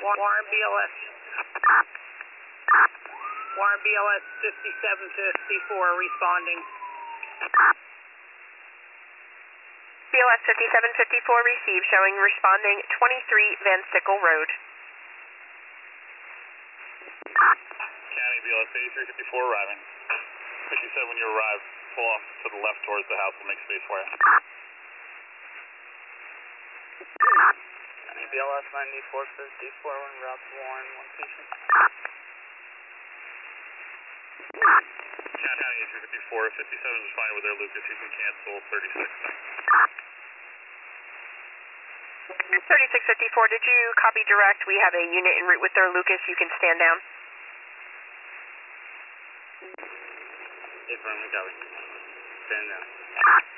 Warren BLS. Warren BLS 5754 responding. BLS 5754 received, showing responding 23 Van Sickle Road. County BLS 8354 arriving. 57 when you arrive, pull off to the left towards the house, we'll make space for you. County BLS 9454 on route to Warren, one patient. County 8354, 57 is fine with their Lucas, you can cancel 36. 3654, did you copy direct? We have a unit en route with their Lucas, you can stand down. Affirmative, copy. Stand down.